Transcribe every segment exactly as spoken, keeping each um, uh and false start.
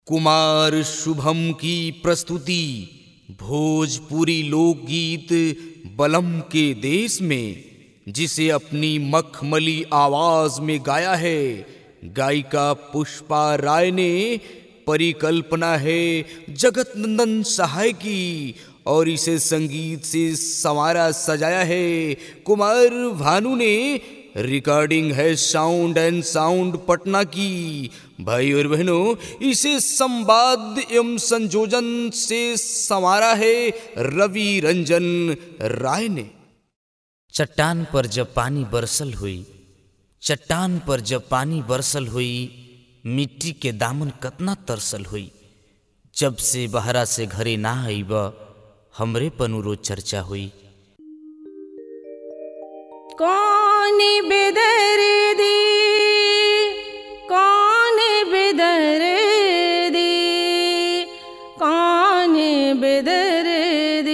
कुमार शुभम की प्रस्तुति भोजपुरी लोकगीत बलम के देश में, जिसे अपनी मखमली आवाज में गाया है गायिका पुष्पा राय ने। परिकल्पना है जगत नंदन सहाय की और इसे संगीत से संवारा सजाया है कुमार भानु ने। रिकॉर्डिंग है साउंड एंड साउंड पटना की। भाई और बहनों, इसे संवाद एवं संयोजन से संवारा है रवि रंजन राय ने। चट्टान पर जब पानी बरसल हुई, चट्टान पर जब पानी बरसल हुई, मिट्टी के दामन कतना तरसल हुई। जब से बहरा से घरे ना आईब, हमरे पनुरो चर्चा हुई। कौन बेदर्दी, कौन बेदर्दी, कौन बेदर्दी।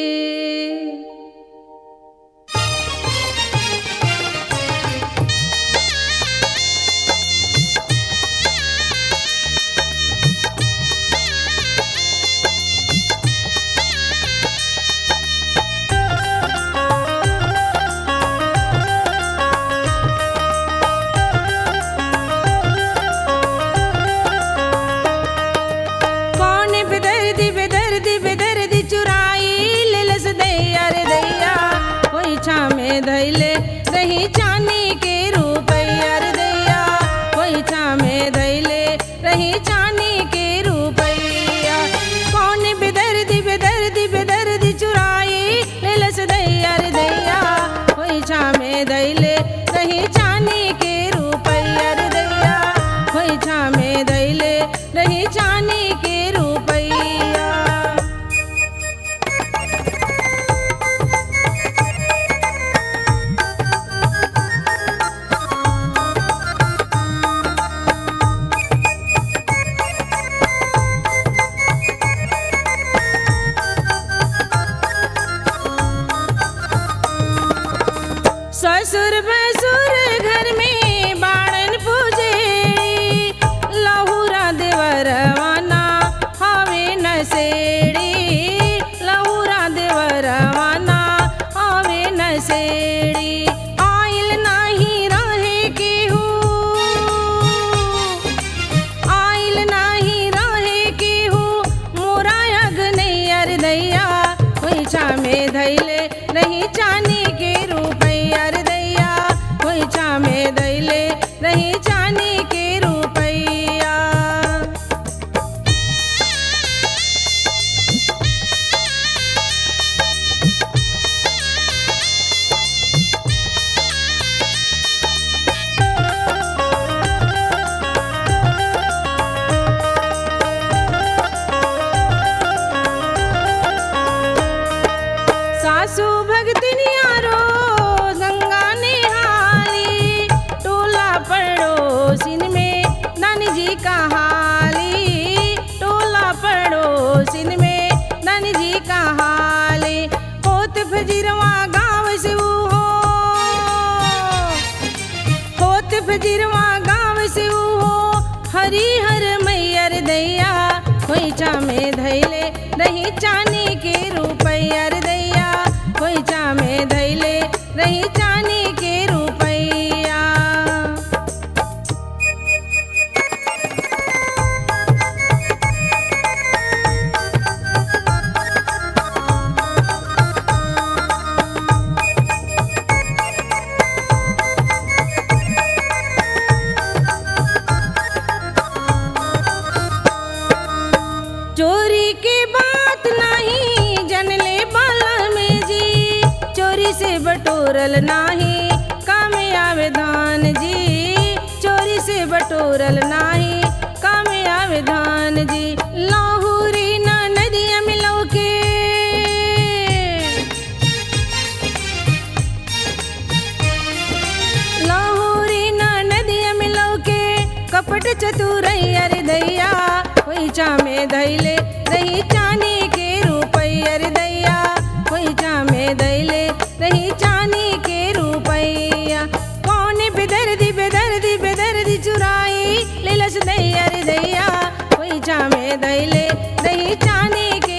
धैले रही चानी के रुपया रे दैया, वही छामे धैले रही चानी के रुपया। कौन बेदर्दी बेदर्दी बेदर्दी चुराई लेलस दैया रे दैया, वही छामे धैले रही चानी के रुपया रे दैया, वही छामे धैले रही चानी के रुपया। ससुर भसुर घर में बाड़न पूजे, लहुरा देवरवाना हवे नसेड़ी, लहुरा देवरवाना हवे नसेड़ी। आइल नाही रहे केहू, आइल नाही रहे केहू, मोरा अगनैया रे दैया, वही छामे धैले रही चानी के रुपया रे दैया, वही छामे धैले रही चानी के रुपया। सासू भगतिनिया रो गंगा निहाली, टोला पड़ोसिन में नानी जी का हाली, टोला पड़ोसिन में नानी जी का हाली। होत फजीरवा गाँव से वो हो, होत फजीरवा गाँव से वो हो, हरी हर मैया रे दैया, वही छामे धैले रही चानी के रुपया रे दैया, वही छामे धैले रही चानी के रुपया। चोरी के बात नहीं जनले बाला में जी, चोरी से बटोरल नाही काम आवे धान जी, चोरी से बटोरल नाही काम आवे धान जी। लाहुरी ना नदिया मिलो के, लाहुरी ना नदिया मिलो के, कपट चतुरैया रे दैया, वही छामे धैले रही चानी के रुपया रे दैया, वही छामे धैले रही चानी के रुपया। कौन बेदर्दी बेदर्दी बेदर्दी चुराई लेलस दैया रे दैया, वही छामे में धैले रही चांदी के